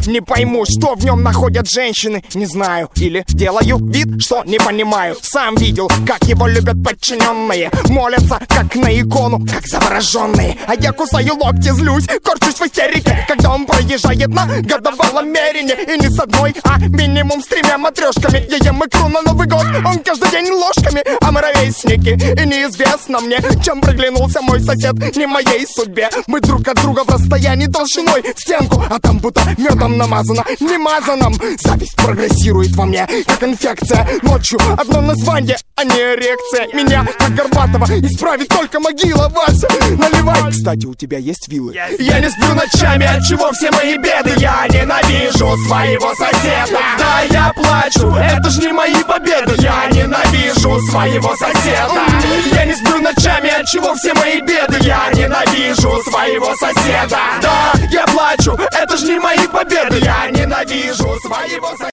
Не пойму, что в нем находят женщины, не знаю. Или делаю вид, что не понимаю. Сам видел, как его любят подчиненные. Молятся, как на икону, как завороженные. А я кусаю локти, злюсь, корчусь в истерике, когда он проезжает на годовалом мерине. И не с одной, а минимум с 3 матрешками. Я ем икру на Новый год, он каждый день ложками. А мы ровесники, и неизвестно мне, чем приглянулся мой сосед, не моей судьбе. Мы друг от друга в расстоянии толщиной в стенку, а там будто медом намазано, не мазаном. Зависть прогрессирует во мне, как инфекция. Ночью одно название, а не эрекция. Меня, как Горбатова, исправит только могила. Вася, наливай. Кстати, у тебя есть виллы? Я не сплю ночами, отчего все мои беды. Я ненавижу своего соседа. Да, я плачу, это ж не мои победы. Я ненавижу своего соседа. Я не сплю ночами, отчего все мои беды. Я ненавижу своего соседа. Да, я плачу, это ж не мои победы. Я ненавижу своего соседа.